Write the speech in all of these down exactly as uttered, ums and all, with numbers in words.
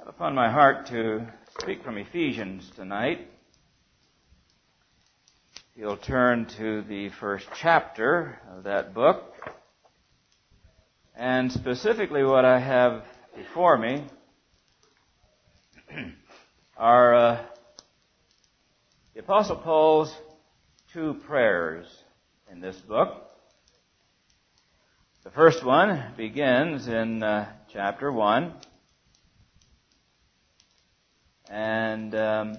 Upon my heart to speak from Ephesians tonight. You'll turn to the first chapter of that book. And specifically what I have before me are uh, the Apostle Paul's two prayers in this book. The first one begins in uh, chapter one. And um,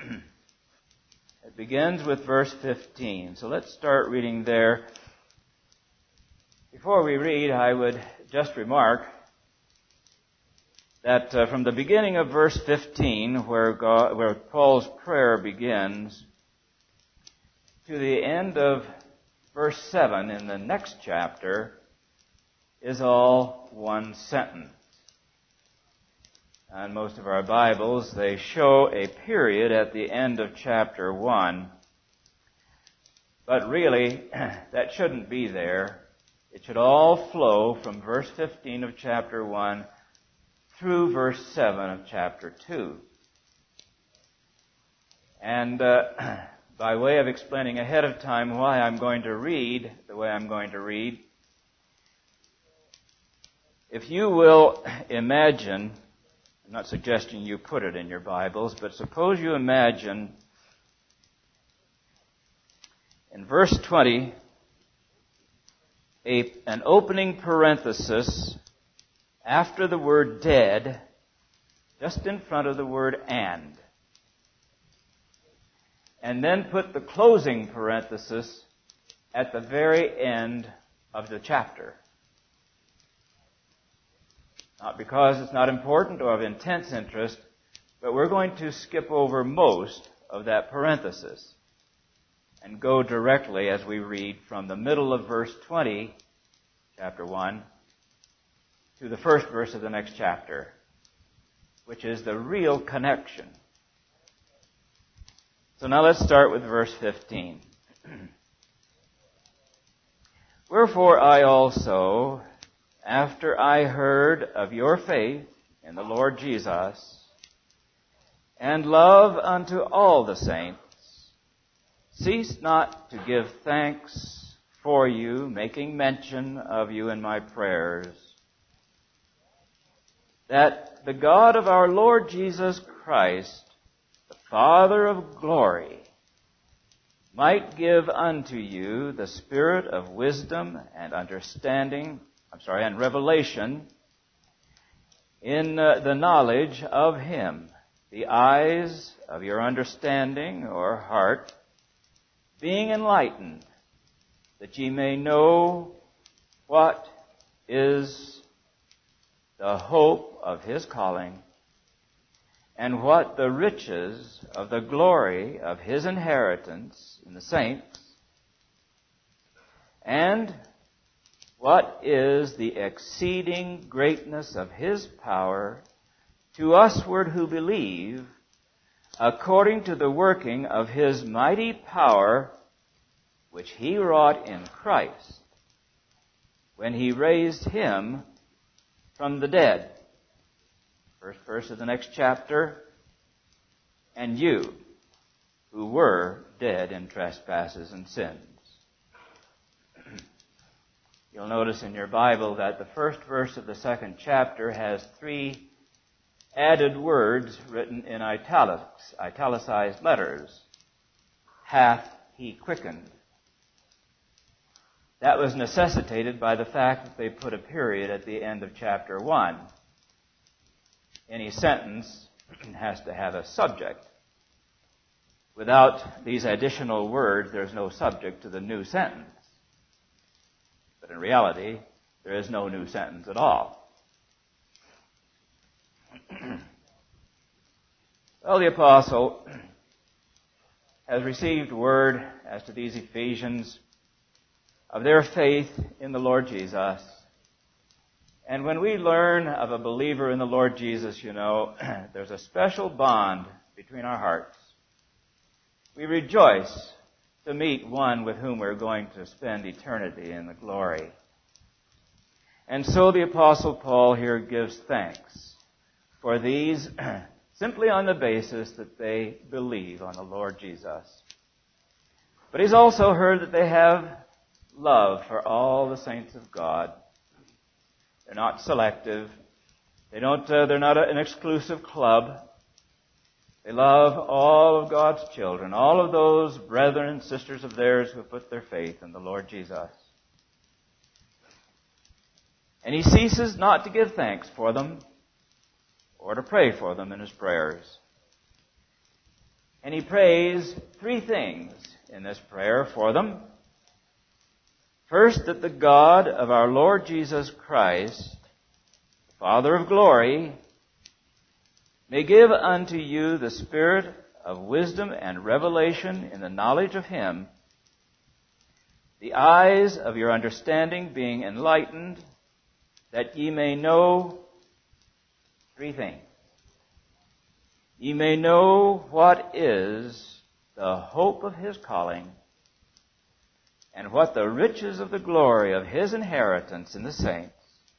it begins with verse fifteen. So let's start reading there. Before we read, I would just remark that uh, from the beginning of verse fifteen, where, God, where Paul's prayer begins, to the end of verse seven in the next chapter is all one sentence. On most of our Bibles, they show a period at the end of chapter one. But really, that shouldn't be there. It should all flow from verse fifteen of chapter one through verse seven of chapter two. And uh, by way of explaining ahead of time why I'm going to read the way I'm going to read, if you will imagine, I'm not suggesting you put it in your Bibles, but suppose you imagine in verse twenty a, an opening parenthesis after the word dead, just in front of the word and. And then put the closing parenthesis at the very end of the chapter. Not because it's not important or of intense interest, but we're going to skip over most of that parenthesis and go directly as we read from the middle of verse twenty, chapter one, to the first verse of the next chapter, which is the real connection. So now let's start with verse fifteen. Wherefore I also, after I heard of your faith in the Lord Jesus, and love unto all the saints, cease not to give thanks for you, making mention of you in my prayers, that the God of our Lord Jesus Christ, the Father of glory, might give unto you the spirit of wisdom and understanding, I'm sorry, and revelation in uh, the knowledge of Him, the eyes of your understanding or heart being enlightened, that ye may know what is the hope of His calling, and what the riches of the glory of His inheritance in the saints, and what is the exceeding greatness of His power to usward who believe, according to the working of His mighty power, which He wrought in Christ, when He raised Him from the dead. First verse of the next chapter. And you, who were dead in trespasses and sins. You'll notice in your Bible that the first verse of the second chapter has three added words written in italics, italicized letters. Hath He quickened. That was necessitated by the fact that they put a period at the end of chapter one. Any sentence has to have a subject. Without these additional words, there's no subject to the new sentence. But in reality, there is no new sentence at all. Well, the apostle has received word as to these Ephesians of their faith in the Lord Jesus. And when we learn of a believer in the Lord Jesus, you know, there's a special bond between our hearts. We rejoice to meet one with whom we're going to spend eternity in the glory. And so the Apostle Paul here gives thanks for these simply on the basis that they believe on the Lord Jesus. But he's also heard that they have love for all the saints of God. They're not selective. They don't, uh, they're not an exclusive club. They love all of God's children, all of those brethren and sisters of theirs who have put their faith in the Lord Jesus. And he ceases not to give thanks for them or to pray for them in his prayers. And he prays three things in this prayer for them. First, that the God of our Lord Jesus Christ, the Father of glory, may give unto you the spirit of wisdom and revelation in the knowledge of him, the eyes of your understanding being enlightened, that ye may know three things. Ye may know what is the hope of his calling, and what the riches of the glory of his inheritance in the saints,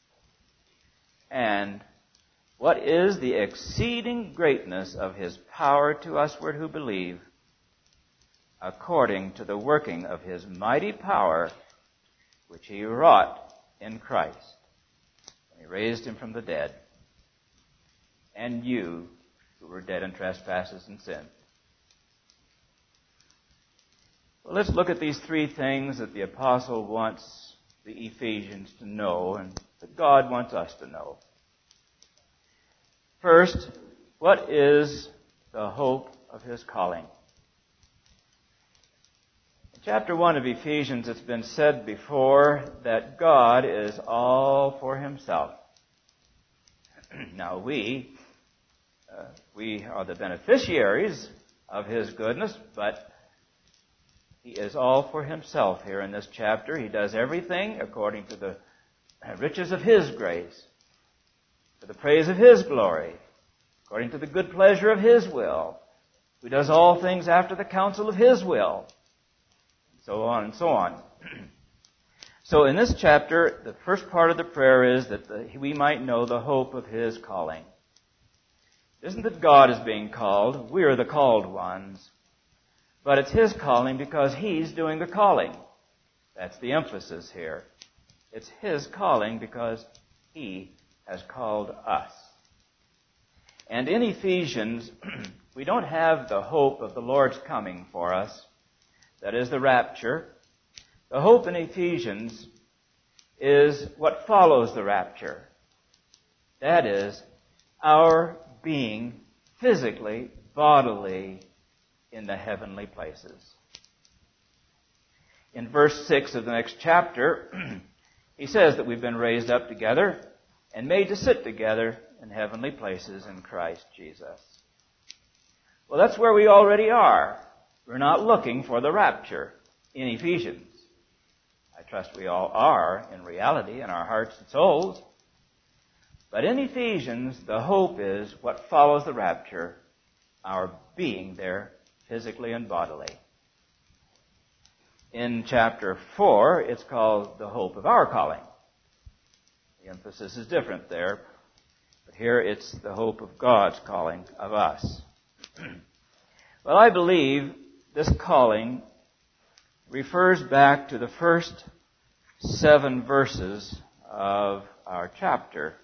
and what is the exceeding greatness of his power to usward who believe, according to the working of his mighty power, which he wrought in Christ, when he raised him from the dead, and you who were dead in trespasses and sin. Well, let's look at these three things that the apostle wants the Ephesians to know and that God wants us to know. First, what is the hope of his calling? In chapter one of Ephesians, it's been said before that God is all for himself. Now we, uh, we are the beneficiaries of his goodness, but he is all for himself here in this chapter. He does everything according to the riches of his grace, to the praise of his glory, according to the good pleasure of his will, who does all things after the counsel of his will, and so on and so on. So in this chapter, the first part of the prayer is that the, we might know the hope of his calling. It isn't that God is being called. We are the called ones. But it's his calling because he's doing the calling. That's the emphasis here. It's his calling because he has called us. And in Ephesians, we don't have the hope of the Lord's coming for us. That is the rapture. The hope in Ephesians is what follows the rapture. That is, our being physically, bodily, in the heavenly places. In verse six of the next chapter, he says that we've been raised up together and made to sit together in heavenly places in Christ Jesus. Well, that's where we already are. We're not looking for the rapture in Ephesians. I trust we all are in reality in our hearts and souls. But in Ephesians, the hope is what follows the rapture, our being there physically and bodily. In chapter four, it's called the hope of our calling. The emphasis is different there, but here it's the hope of God's calling of us. Well, I believe this calling refers back to the first seven verses of our chapter.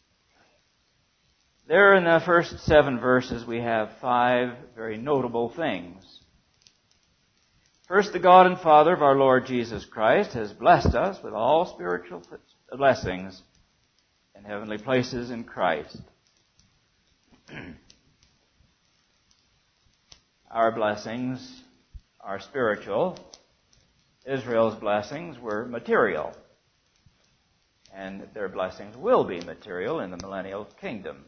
There in the first seven verses we have five very notable things. First, the God and Father of our Lord Jesus Christ has blessed us with all spiritual blessings in heavenly places in Christ. Our blessings are spiritual. Israel's blessings were material. And their blessings will be material in the millennial kingdom.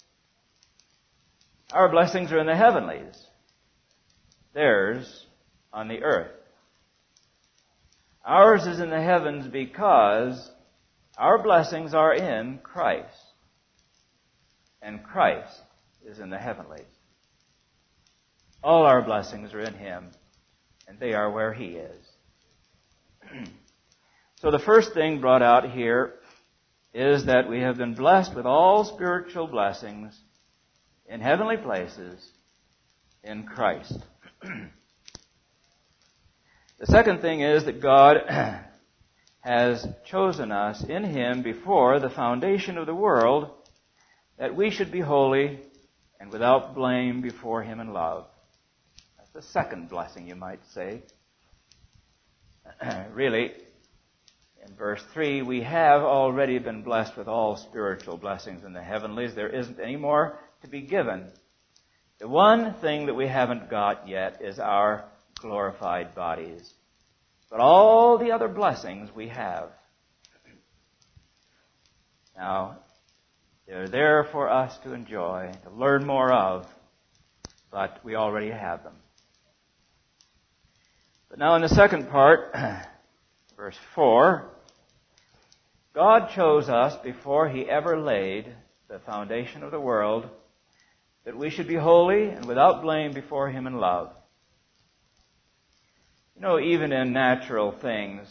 Our blessings are in the heavenlies. Theirs on the earth. Ours is in the heavens because our blessings are in Christ. And Christ is in the heavenlies. All our blessings are in him, and they are where he is. So the first thing brought out here is that we have been blessed with all spiritual blessings in heavenly places in Christ. The second thing is that God has chosen us in Him before the foundation of the world, that we should be holy and without blame before Him in love. That's the second blessing, you might say. Really, in verse three, we have already been blessed with all spiritual blessings in the heavenlies. There isn't any more to be given. The one thing that we haven't got yet is our glorified bodies. But all the other blessings we have. Now, they're there for us to enjoy, to learn more of, but we already have them. But now in the second part, verse four, God chose us before He ever laid the foundation of the world, that we should be holy and without blame before Him in love. You know, even in natural things,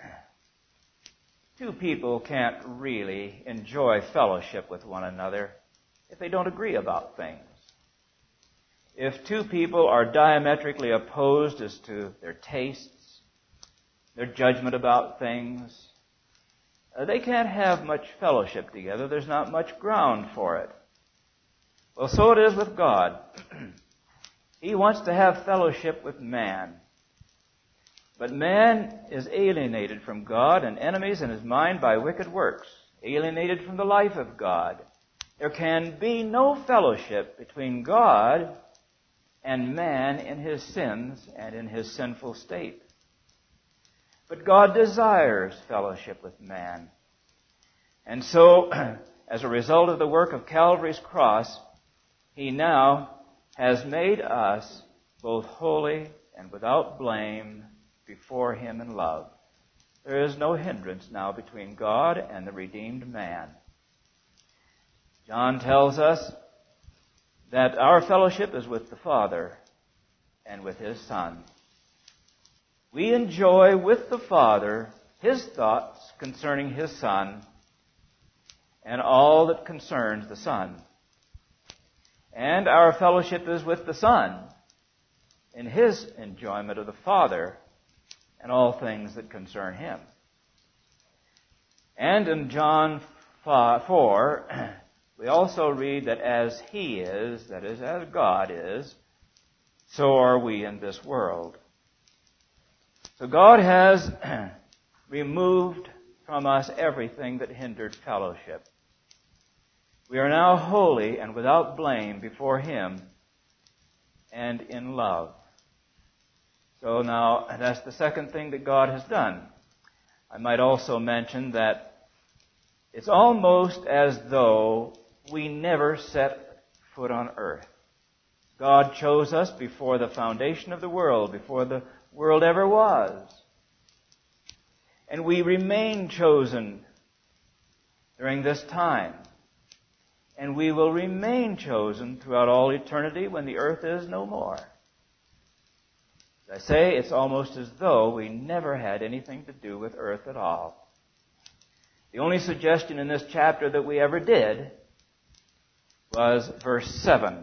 two people can't really enjoy fellowship with one another if they don't agree about things. If two people are diametrically opposed as to their tastes, their judgment about things, uh, they can't have much fellowship together. There's not much ground for it. Well, so it is with God. He wants to have fellowship with man. But man is alienated from God and enemies in his mind by wicked works, alienated from the life of God. There can be no fellowship between God and man in his sins and in his sinful state. But God desires fellowship with man. And so, as a result of the work of Calvary's cross, He now has made us both holy and without blame before Him in love. There is no hindrance now between God and the redeemed man. John tells us that our fellowship is with the Father and with His Son. We enjoy with the Father His thoughts concerning His Son and all that concerns the Son. And our fellowship is with the Son in His enjoyment of the Father and all things that concern Him. And in John four, we also read that as He is, that is, as God is, so are we in this world. So God has removed from us everything that hindered fellowship. We are now holy and without blame before Him and in love. So now, that's the second thing that God has done. I might also mention that it's almost as though we never set foot on earth. God chose us before the foundation of the world, before the world ever was. And we remain chosen during this time. And we will remain chosen throughout all eternity when the earth is no more. As I say, it's almost as though we never had anything to do with earth at all. The only suggestion in this chapter that we ever did was verse seven,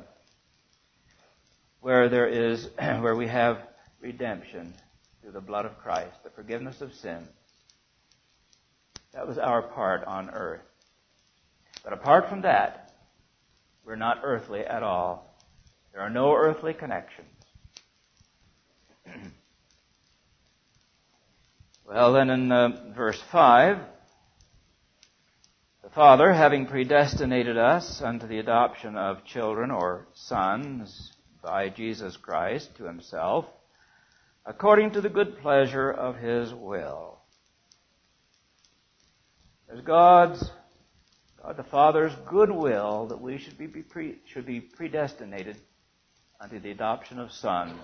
where there is, where we have redemption through the blood of Christ, the forgiveness of sins. That was our part on earth. But apart from that, we're not earthly at all. There are no earthly connections. Well, then in uh, verse five, the Father, having predestinated us unto the adoption of children or sons by Jesus Christ to Himself, according to the good pleasure of His will. There's God's, God the Father's good will that we should be, be pre, should be predestinated unto the adoption of sons.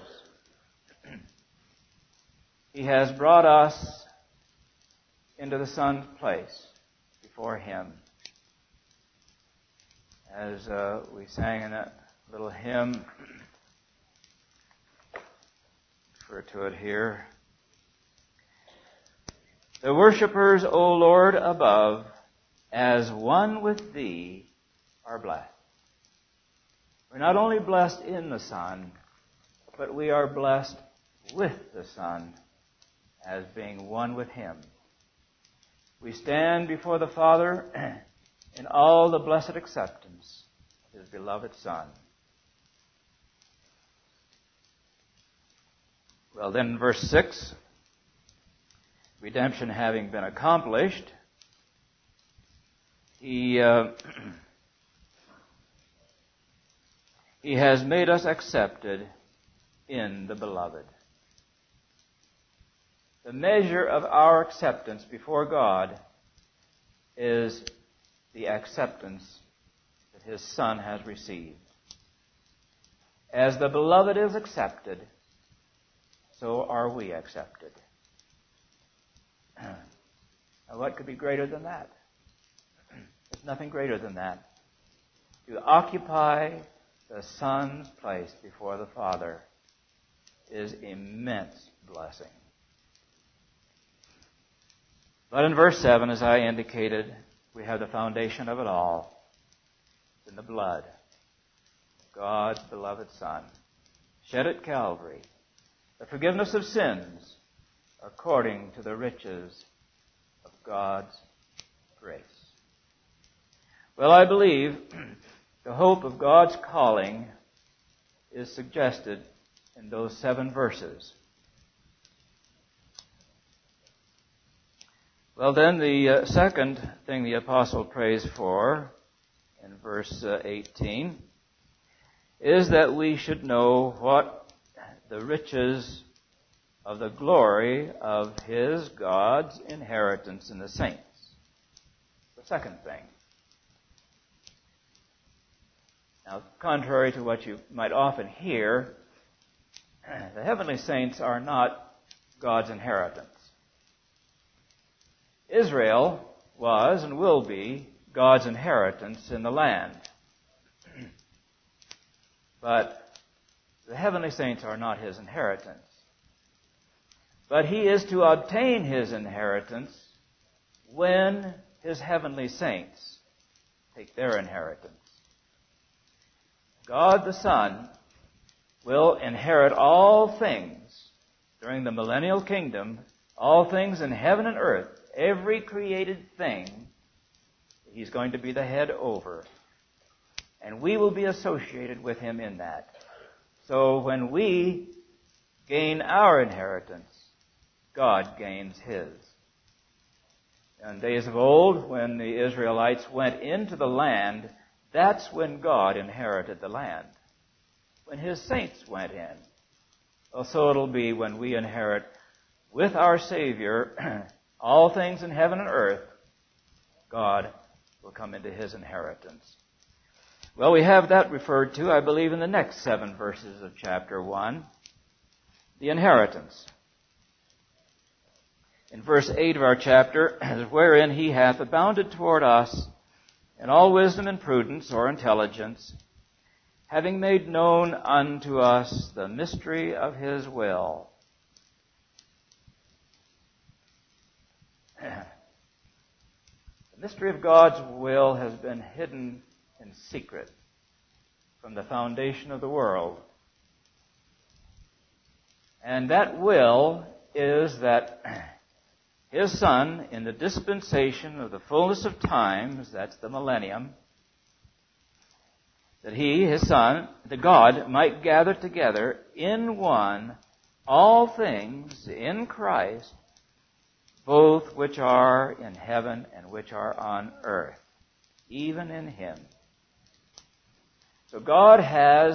He has brought us into the Son's place before Him. As uh, we sang in that little hymn, refer to it here. The worshippers, O Lord, above, as one with thee, are blessed. We're not only blessed in the Son, but we are blessed with the Son as being one with him. We stand before the Father in all the blessed acceptance of his beloved Son. Well, then, verse six, redemption having been accomplished, he, uh, he has made us accepted in the Beloved. The measure of our acceptance before God is the acceptance that his Son has received. As the Beloved is accepted, so are we accepted. Now, what could be greater than that? There's nothing greater than that. To occupy the Son's place before the Father is immense blessing. But in verse seven, as I indicated, we have the foundation of it all. It's in the blood of God's beloved Son, shed at Calvary, the forgiveness of sins according to the riches of God's grace. Well, I believe the hope of God's calling is suggested in those seven verses. Well, then, the uh, second thing the apostle prays for in verse uh, eighteen is that we should know what the riches of the glory of his, God's, inheritance in the saints. The second thing. Now, contrary to what you might often hear, the heavenly saints are not God's inheritance. Israel was and will be God's inheritance in the land. But the heavenly saints are not his inheritance. But he is to obtain his inheritance when his heavenly saints take their inheritance. God the Son will inherit all things during the millennial kingdom, all things in heaven and earth, every created thing he's going to be the head over. And we will be associated with him in that. So when we gain our inheritance, God gains his. In days of old, when the Israelites went into the land, that's when God inherited the land. When his saints went in. Well, so it'll be when we inherit with our Savior all things in heaven and earth. God will come into his inheritance. Well, we have that referred to, I believe, in the next seven verses of chapter one. The inheritance. In verse eight of our chapter, wherein he hath abounded toward us in all wisdom and prudence or intelligence, having made known unto us the mystery of his will. The mystery of God's will has been hidden in secret from the foundation of the world. And that will is that his Son, in the dispensation of the fullness of times, that's the millennium, that he, his Son, the God, might gather together in one all things in Christ, both which are in heaven and which are on earth, even in him. So God has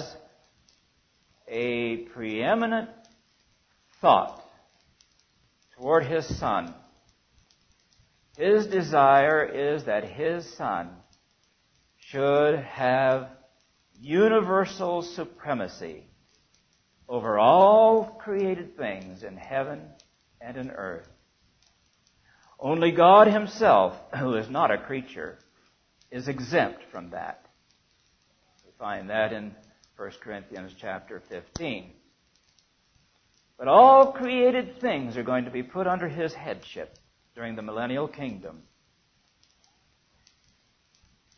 a preeminent thought toward his Son. His desire is that his Son should have universal supremacy over all created things in heaven and in earth. Only God himself, who is not a creature, is exempt from that. We find that in First Corinthians chapter fifteen. But all created things are going to be put under his headship during the millennial kingdom.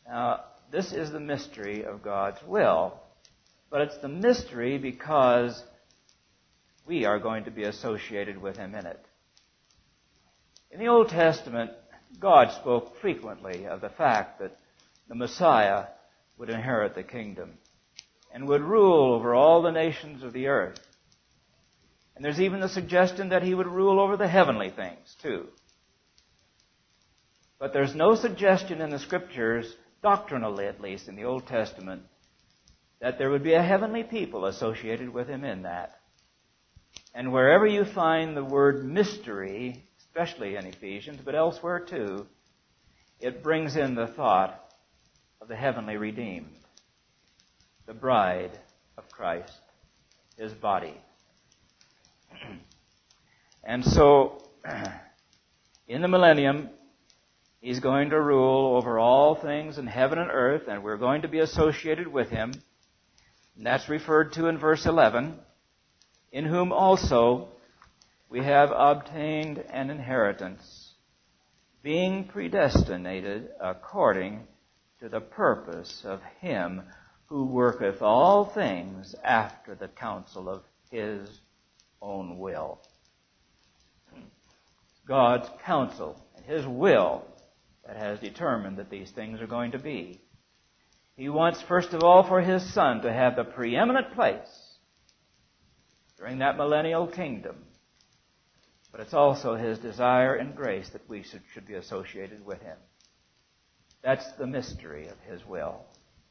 Now, this is the mystery of God's will, but it's the mystery because we are going to be associated with Him in it. In the Old Testament, God spoke frequently of the fact that the Messiah would inherit the kingdom and would rule over all the nations of the earth. And there's even the suggestion that He would rule over the heavenly things, too. But there's no suggestion in the Scriptures, doctrinally at least in the Old Testament, that there would be a heavenly people associated with Him in that. And wherever you find the word mystery, especially in Ephesians, but elsewhere too, it brings in the thought of the heavenly redeemed, the bride of Christ, His body. And so, in the millennium, He's going to rule over all things in heaven and earth, and we're going to be associated with Him. And that's referred to in verse eleven, in whom also we have obtained an inheritance, being predestinated according to the purpose of Him who worketh all things after the counsel of His own will. God's counsel and His will that has determined that these things are going to be. He wants, first of all, for His Son to have the preeminent place during that millennial kingdom. But it's also His desire and grace that we should, should be associated with Him. That's the mystery of His will.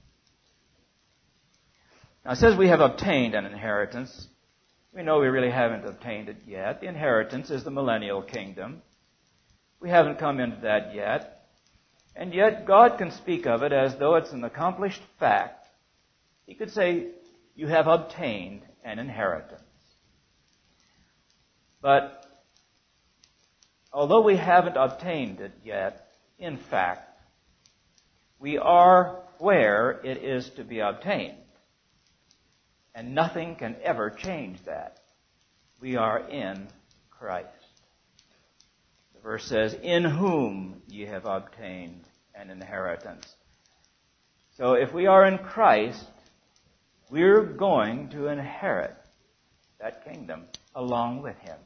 Now, it says we have obtained an inheritance. We know we really haven't obtained it yet. The inheritance is the millennial kingdom. We haven't come into that yet. And yet, God can speak of it as though it's an accomplished fact. He could say, you have obtained an inheritance. But, although we haven't obtained it yet, in fact, we are where it is to be obtained. And nothing can ever change that. We are in Christ. The verse says, in whom ye have obtained an inheritance. So if we are in Christ, we're going to inherit that kingdom along with Him.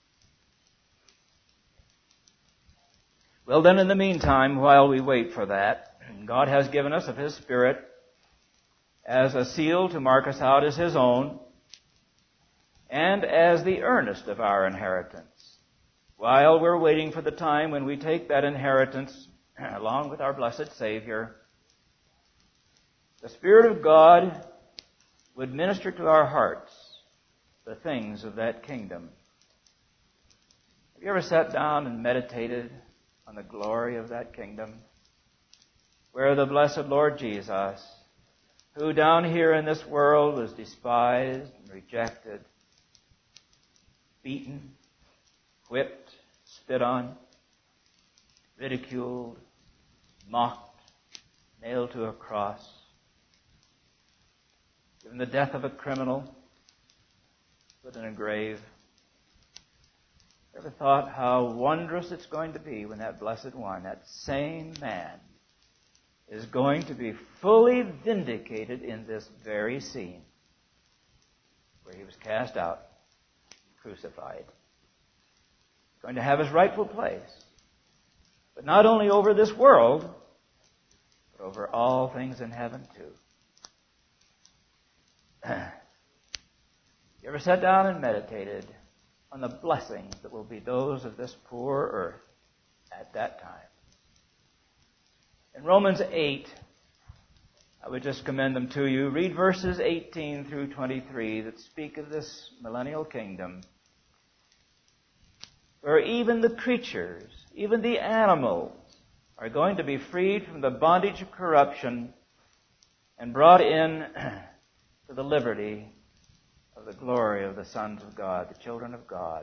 Well, then in the meantime, while we wait for that, God has given us of His Spirit as a seal to mark us out as His own, and as the earnest of our inheritance, while we're waiting for the time when we take that inheritance along with our blessed Savior. The Spirit of God would minister to our hearts the things of that kingdom. Have you ever sat down and meditated on the glory of that kingdom, where the blessed Lord Jesus, who down here in this world was despised and rejected, beaten, whipped, spit on, ridiculed, mocked, nailed to a cross, given the death of a criminal, put in a grave. Ever thought how wondrous it's going to be when that blessed one, that same man, is going to be fully vindicated in this very scene where He was cast out, crucified. Going to have His rightful place. But not only over this world, but over all things in heaven too. You ever sat down and meditated on the blessings that will be those of this poor earth at that time? In Romans eight, I would just commend them to you. Read verses eighteen through twenty-three that speak of this millennial kingdom, where even the creatures, even the animals, are going to be freed from the bondage of corruption and brought in to the liberty of the glory of the sons of God, the children of God.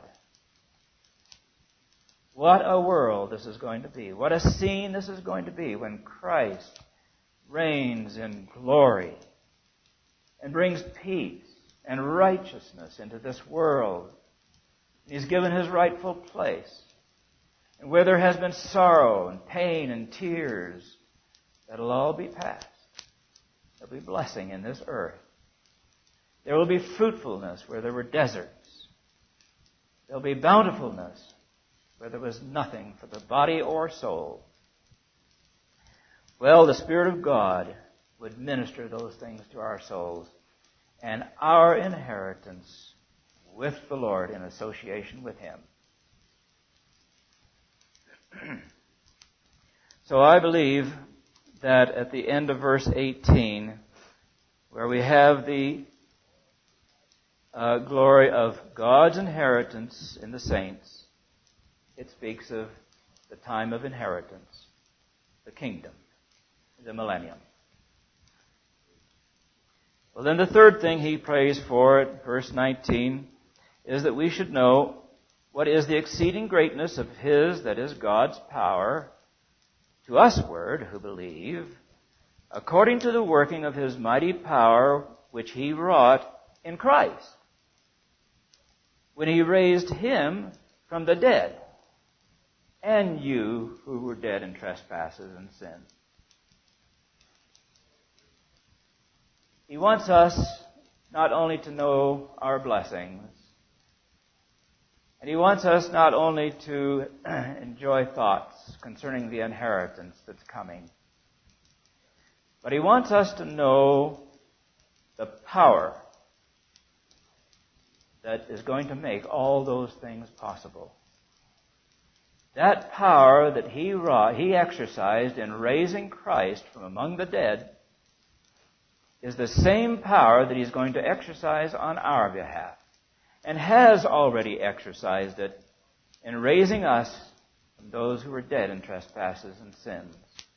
What a world this is going to be. What a scene this is going to be when Christ reigns in glory and brings peace and righteousness into this world. He's given His rightful place. And where there has been sorrow and pain and tears, That'll all be past. There'll be blessing in this earth. There will be fruitfulness where there were deserts. There'll be bountifulness where there was nothing for the body or soul. Well, the Spirit of God would minister those things to our souls, and our inheritance with the Lord in association with Him. So I believe that at the end of verse eighteen, where we have the uh, glory of God's inheritance in the saints, it speaks of the time of inheritance, the kingdom, the millennium. Well, then the third thing he prays for at verse nineteen is that we should know what is the exceeding greatness of His, that is God's power, to usward who believe, according to the working of His mighty power which He wrought in Christ, when He raised Him from the dead, and you who were dead in trespasses and sin. He wants us not only to know our blessings, and He wants us not only to enjoy thoughts concerning the inheritance that's coming, but He wants us to know the power that is going to make all those things possible. That power that He wrought, He exercised in raising Christ from among the dead is the same power that He's going to exercise on our behalf, and has already exercised it in raising us from those who were dead in trespasses and sins.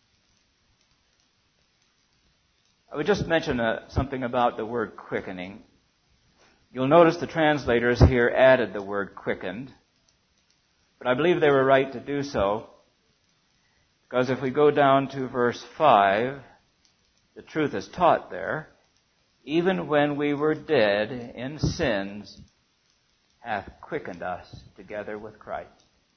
I would just mention uh, something about the word quickening. You'll notice the translators here added the word quickened, but I believe they were right to do so, because if we go down to verse five, the truth is taught there, even when we were dead in sins, hath quickened us together with Christ.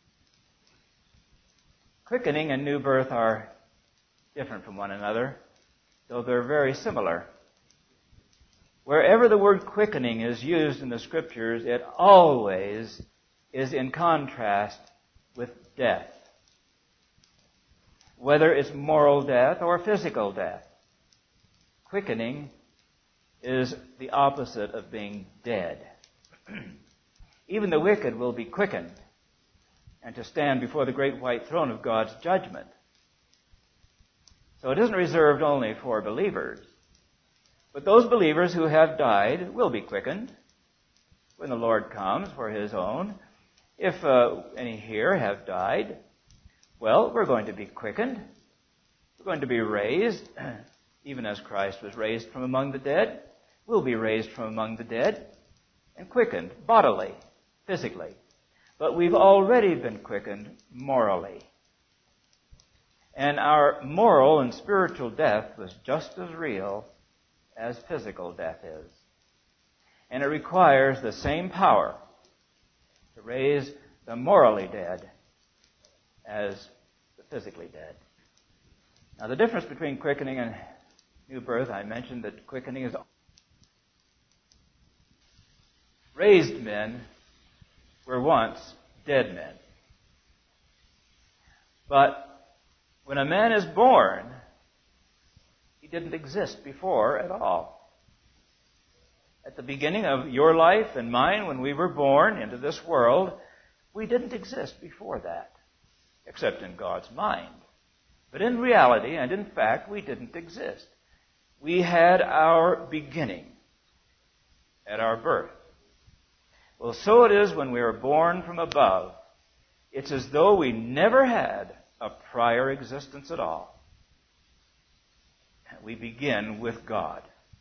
Quickening and new birth are different from one another, though they're very similar. Wherever the word quickening is used in the Scriptures, it always is in contrast with death, whether it's moral death or physical death. Quickening is the opposite of being dead. Even the wicked will be quickened, and to stand before the great white throne of God's judgment. So it isn't reserved only for believers, but those believers who have died will be quickened when the Lord comes for His own. If uh, any here have died, well, we're going to be quickened. We're going to be raised, even as Christ was raised from among the dead. We'll be raised from among the dead and quickened bodily, physically. But we've already been quickened morally. And our moral and spiritual death was just as real as physical death is. And it requires the same power to raise the morally dead as the physically dead. Now, the difference between quickening and new birth, I mentioned that quickening is raised men were once dead men. But when a man is born, he didn't exist before at all. At the beginning of your life and mine, when we were born into this world, we didn't exist before that, except in God's mind. But in reality and in fact, we didn't exist. We had our beginning at our birth. Well, so it is when we are born from above. It's as though we never had a prior existence at all. We begin with God.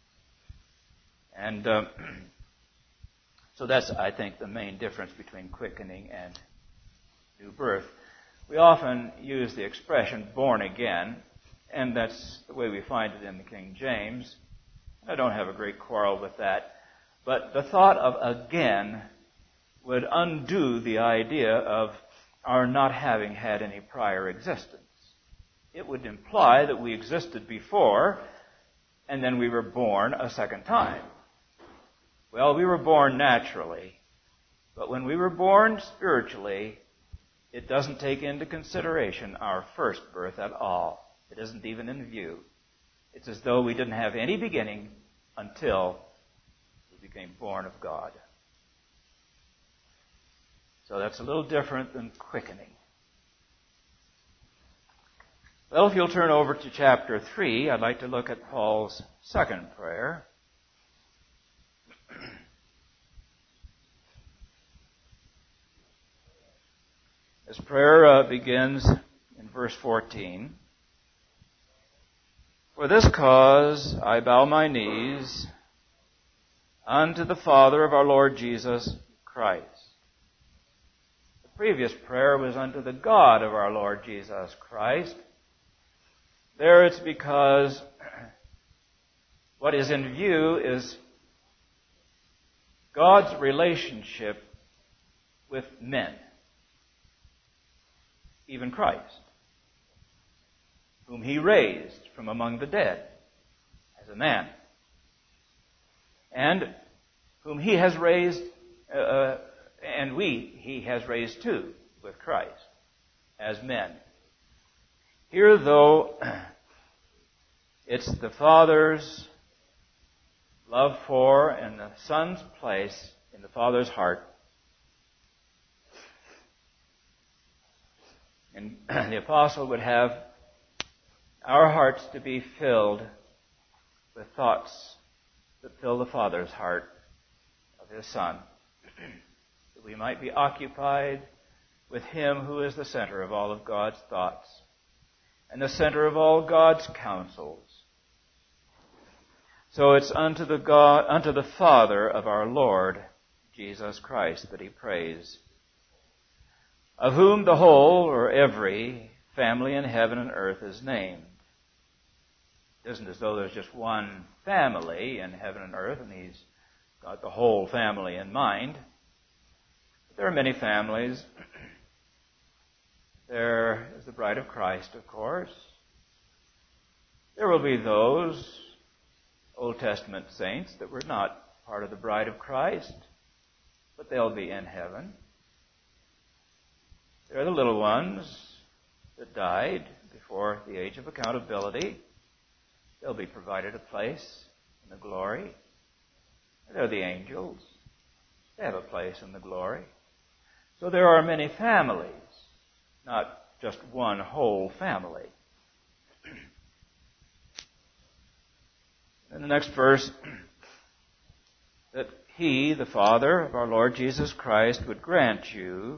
And um, so that's, I think, the main difference between quickening and new birth. We often use the expression born again, and that's the way we find it in the King James. I don't have a great quarrel with that. But the thought of again would undo the idea of our not having had any prior existence. it would imply that we existed before, and then we were born a second time. Well, we were born naturally, but when we were born spiritually, it doesn't take into consideration our first birth at all. It isn't even in view. It's as though we didn't have any beginning until we became born of God. So that's a little different than quickening. Well, if you'll turn over to chapter three, I'd like to look at Paul's second prayer. His prayer uh, begins in verse fourteen. For this cause I bow my knees unto the Father of our Lord Jesus Christ. The previous prayer was unto the God of our Lord Jesus Christ. There it's because what is in view is God's relationship with men, even Christ, whom he raised from among the dead as a man, and whom he has raised, uh, and we, he has raised too, with Christ, as men. Here, though, it's the Father's love for and the Son's place in the Father's heart. And the apostle would have our hearts to be filled with thoughts that fill the Father's heart of His Son, that we might be occupied with Him who is the center of all of God's thoughts and the center of all God's counsels. So it's unto the God, unto the Father of our Lord Jesus Christ that he prays, of whom the whole, or every, family in heaven and earth is named. It isn't as though there's just one family in heaven and earth, and he's got the whole family in mind. But there are many families. There is the bride of Christ, of course. There will be those Old Testament saints that were not part of the bride of Christ, but they'll be in heaven. There are the little ones that died before the age of accountability. They'll be provided a place in the glory. There are the angels. They have a place in the glory. So there are many families, not just one whole family. In the next verse, that He, the Father of our Lord Jesus Christ, would grant you,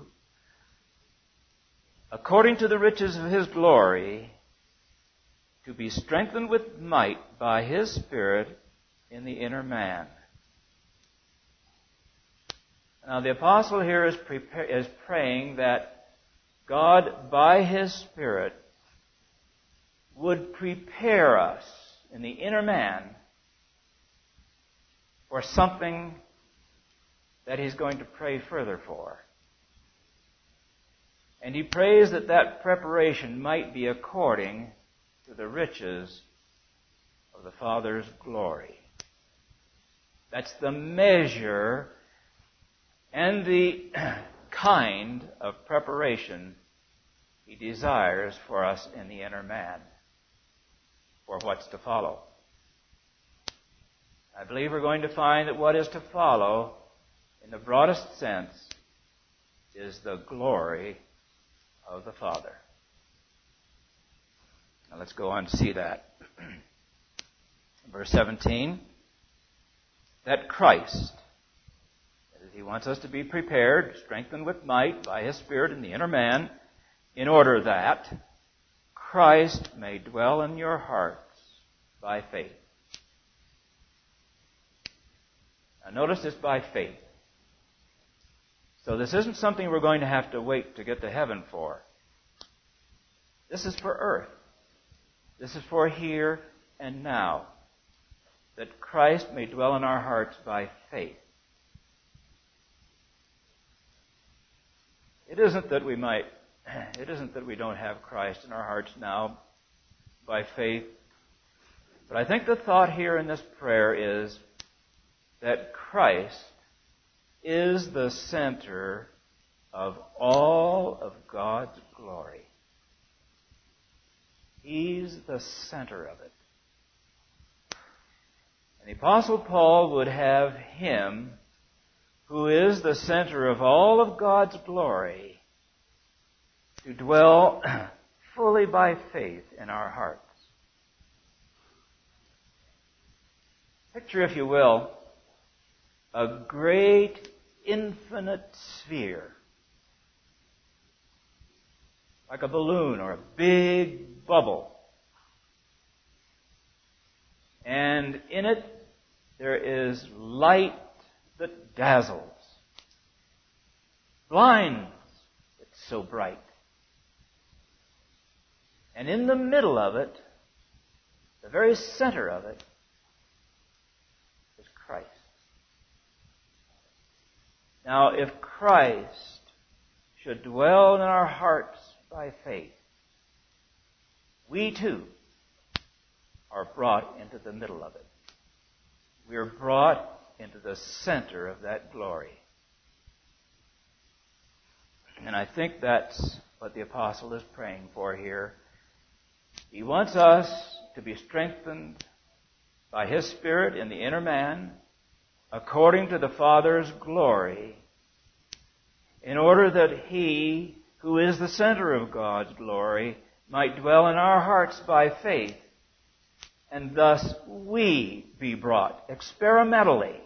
according to the riches of His glory, to be strengthened with might by His Spirit in the inner man. Now the apostle here is, prepare, is praying that God, by His Spirit, would prepare us in the inner man for something that he's going to pray further for. And he prays that that preparation might be according to the riches of the Father's glory. That's the measure and the kind of preparation he desires for us in the inner man for what's to follow. I believe we're going to find that what is to follow, in the broadest sense, is the glory of the Father. Now let's go on to see that. Verse seventeen, that Christ, He wants us to be prepared, strengthened with might by His Spirit in the inner man, in order that Christ may dwell in your hearts by faith. Now notice this, by faith. So this isn't something we're going to have to wait to get to heaven for. This is for earth. This is for here and now. That Christ may dwell in our hearts by faith. It isn't that we might, it isn't that we don't have Christ in our hearts now by faith. But I think the thought here in this prayer is that Christ is the center of all of God's glory. He's the center of it. And the Apostle Paul would have Him, who is the center of all of God's glory, to dwell fully by faith in our hearts. Picture, if you will, a great infinite sphere, like a balloon or a big bubble. And in it there is light that dazzles, blinds, it's so bright. And in the middle of it, the very center of it, is Christ. Now, if Christ should dwell in our hearts by faith, we too are brought into the middle of it. We are brought into the center of that glory. And I think that's what the apostle is praying for here. He wants us to be strengthened by His Spirit in the inner man, according to the Father's glory, in order that He, who is the center of God's glory, might dwell in our hearts by faith, and thus we be brought experimentally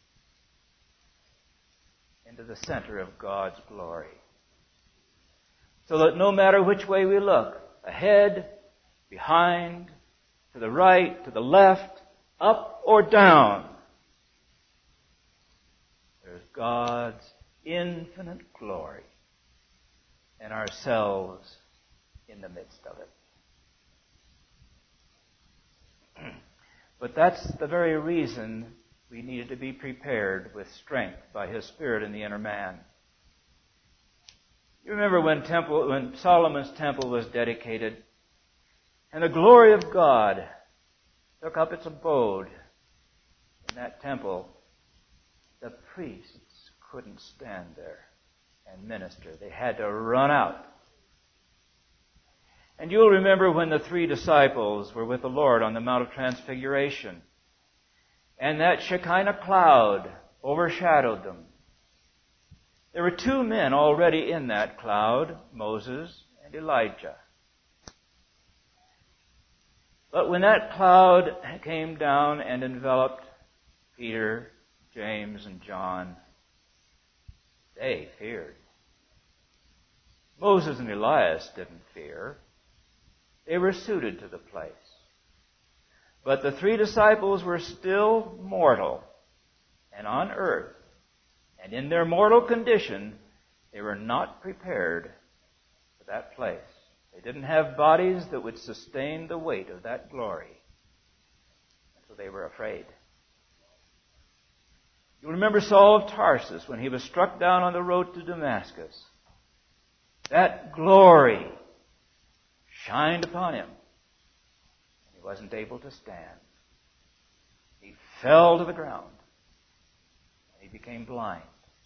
into the center of God's glory. So that no matter which way we look, ahead, behind, to the right, to the left, up or down, there's God's infinite glory and ourselves in the midst of it. But that's the very reason we needed to be prepared with strength by His Spirit in the inner man. You remember when temple, when Solomon's temple was dedicated, and the glory of God took up its abode in that temple, the priests couldn't stand there and minister. They had to run out. And you'll remember when the three disciples were with the Lord on the Mount of Transfiguration, and that Shekinah cloud overshadowed them. There were two men already in that cloud, Moses and Elijah. But when that cloud came down and enveloped Peter, James, and John, they feared. Moses and Elias didn't fear. They were suited to the place. But the three disciples were still mortal and on earth. And in their mortal condition, they were not prepared for that place. They didn't have bodies that would sustain the weight of that glory. And so they were afraid. You remember Saul of Tarsus when he was struck down on the road to Damascus. That glory shined upon him. He wasn't able to stand. He fell to the ground. He became blind.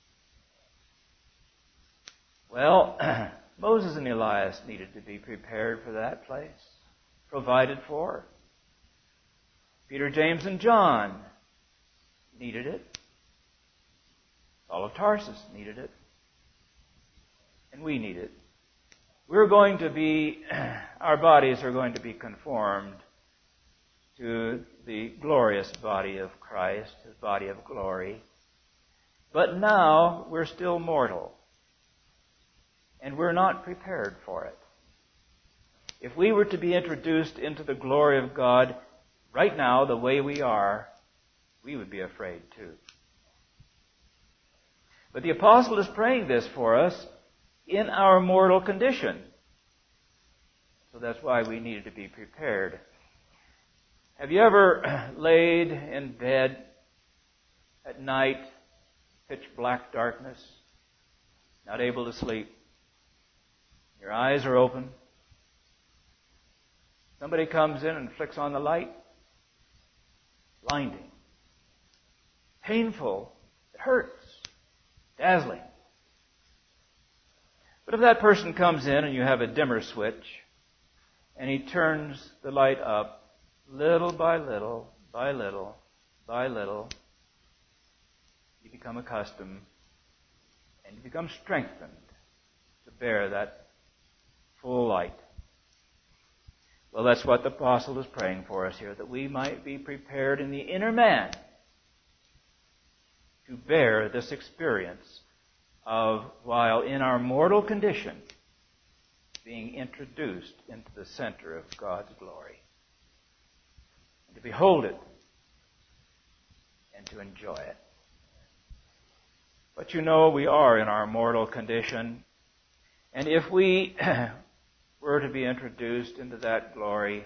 Well, Moses and Elias needed to be prepared for that place, provided for. Peter, James, and John needed it. Saul of Tarsus needed it. And we need it. We're going to be, our bodies are going to be conformed to the glorious body of Christ, His body of glory. But now we're still mortal. And we're not prepared for it. If we were to be introduced into the glory of God right now, the way we are, we would be afraid too. But the apostle is praying this for us in our mortal condition. So that's why we needed to be prepared. Have you ever laid in bed at night, pitch black darkness, not able to sleep? Your eyes are open. Somebody comes in and flicks on the light. Blinding. Painful. It hurts. Dazzling. But if that person comes in and you have a dimmer switch, and he turns the light up little by little, by little, by little, you become accustomed and you become strengthened to bear that full light. Well, that's what the apostle is praying for us here, that we might be prepared in the inner man to bear this experience of, while in our mortal condition, being introduced into the center of God's glory. And to behold it and to enjoy it. But you know, we are in our mortal condition, and if we were to be introduced into that glory,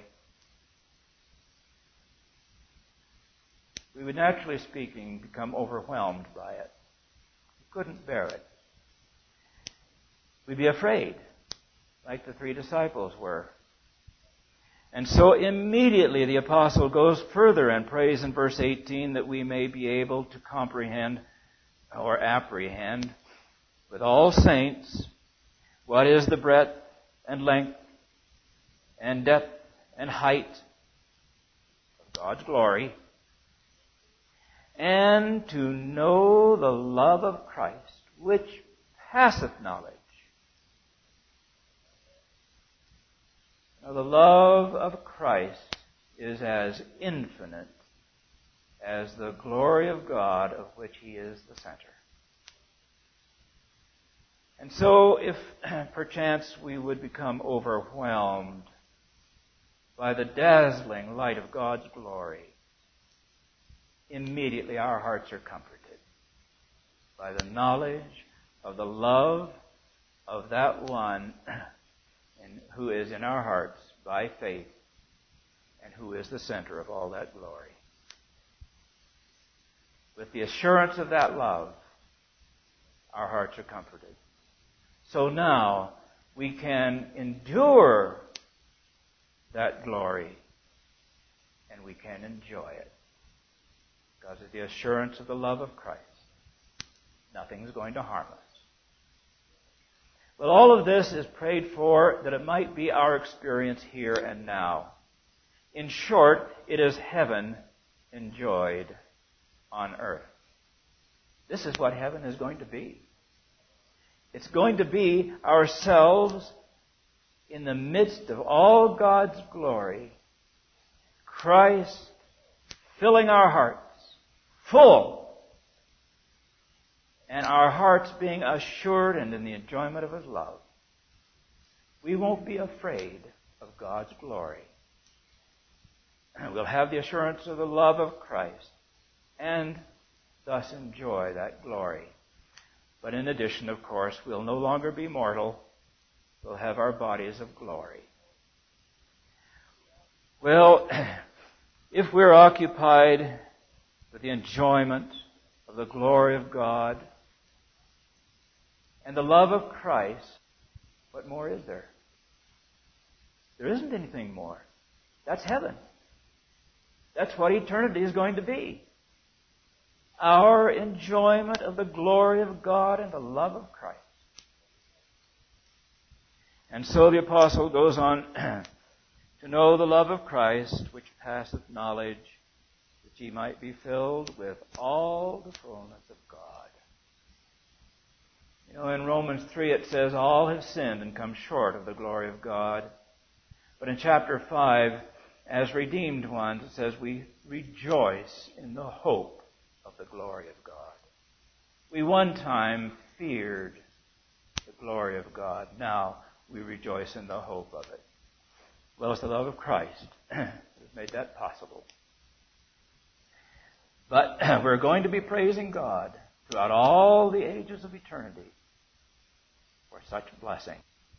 we would, naturally speaking, become overwhelmed by it. We couldn't bear it. We'd be afraid, like the three disciples were. And so immediately the apostle goes further and prays in verse eighteen that we may be able to comprehend or apprehend with all saints what is the breadth and length and depth and height of God's glory, and to know the love of Christ, which passeth knowledge. Now, the love of Christ is as infinite as the glory of God of which He is the center. And so, if perchance we would become overwhelmed by the dazzling light of God's glory, immediately our hearts are comforted by the knowledge of the love of that one who is in our hearts by faith and who is the center of all that glory. With the assurance of that love, our hearts are comforted. So now we can endure that glory and we can enjoy it because of the assurance of the love of Christ. Nothing's going to harm us. Well, all of this is prayed for that it might be our experience here and now. In short, it is heaven enjoyed on earth. This is what heaven is going to be. It's going to be ourselves in the midst of all God's glory, Christ filling our hearts full, and our hearts being assured and in the enjoyment of His love. We won't be afraid of God's glory. We'll have the assurance of the love of Christ and thus enjoy that glory. But in addition, of course, we'll no longer be mortal. We'll have our bodies of glory. Well, if we're occupied with the enjoyment of the glory of God and the love of Christ, what more is there? There isn't anything more. That's heaven. That's what eternity is going to be. Our enjoyment of the glory of God and the love of Christ. And so the apostle goes on to know the love of Christ, which passeth knowledge, that ye might be filled with all the fullness of God. You know, in Romans three it says, all have sinned and come short of the glory of God. But in chapter five, as redeemed ones, it says we rejoice in the hope of the glory of God. We one time feared the glory of God. Now we rejoice in the hope of it. Well, it's the love of Christ that has made that possible. But we're going to be praising God throughout all the ages of eternity for such blessing.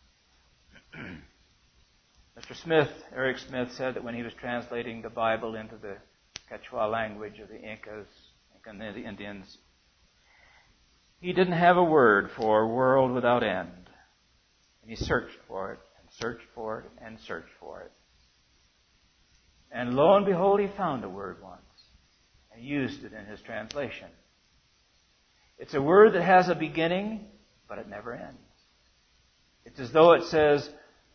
Mister Smith, Eric Smith, said that when he was translating the Bible into the Quechua language of the Incas and the Indians, he didn't have a word for world without end. And he searched for it, and searched for it, and searched for it. And lo and behold, he found a word once and used it in his translation. It's a word that has a beginning, but it never ends. It's as though it says,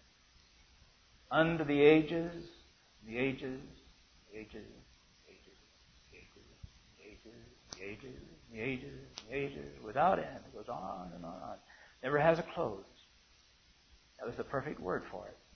unto the ages, the ages, the ages, the ages, the ages, the ages, the ages, the ages, without end. It goes on and on and on. Never has a close. That was the perfect word for it.